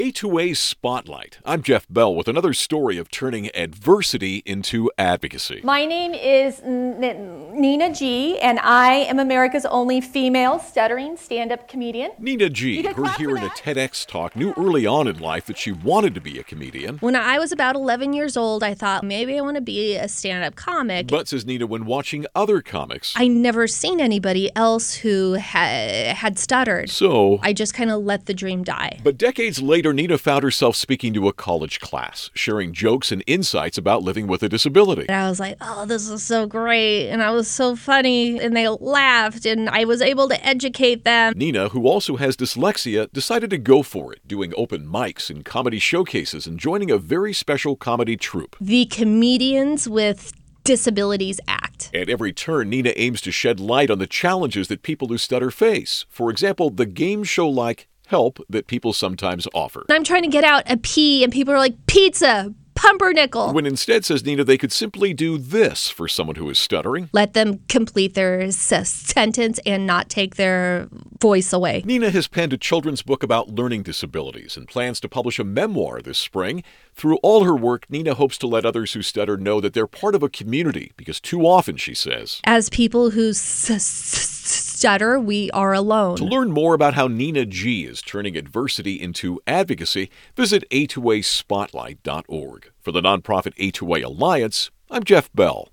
A2A Spotlight. I'm Jeff Bell with another story of turning adversity into advocacy. My name is Nina G, and I am America's only female stuttering stand-up comedian. Nina G, heard here in a TEDx talk, knew early on in life that she wanted to be a comedian. When I was about 11 years old, I thought maybe I want to be a stand-up comic. But, says Nina, when watching other comics, I never seen anybody else who had stuttered. So I just kind of let the dream die. But decades later, Nina found herself speaking to a college class, sharing jokes and insights about living with a disability. And I was like, oh, this is so great. And I was so funny. And they laughed. And I was able to educate them. Nina, who also has dyslexia, decided to go for it, doing open mics and comedy showcases and joining a very special comedy troupe, The Comedians with Disabilities Act. At every turn, Nina aims to shed light on the challenges that people who stutter face. For example, the game show-like help that people sometimes offer. I'm trying to get out a P, and people are like, pizza, pumpernickel. When instead, says Nina, they could simply do this for someone who is stuttering. Let them complete their sentence and not take their voice away. Nina has penned a children's book about learning disabilities and plans to publish a memoir this spring. Through all her work, Nina hopes to let others who stutter know that they're part of a community, because too often, she says, as people who stutter, we are alone. To learn more about how Nina G is turning adversity into advocacy, visit A2ASpotlight.org. For the nonprofit A2A Alliance, I'm Jeff Bell.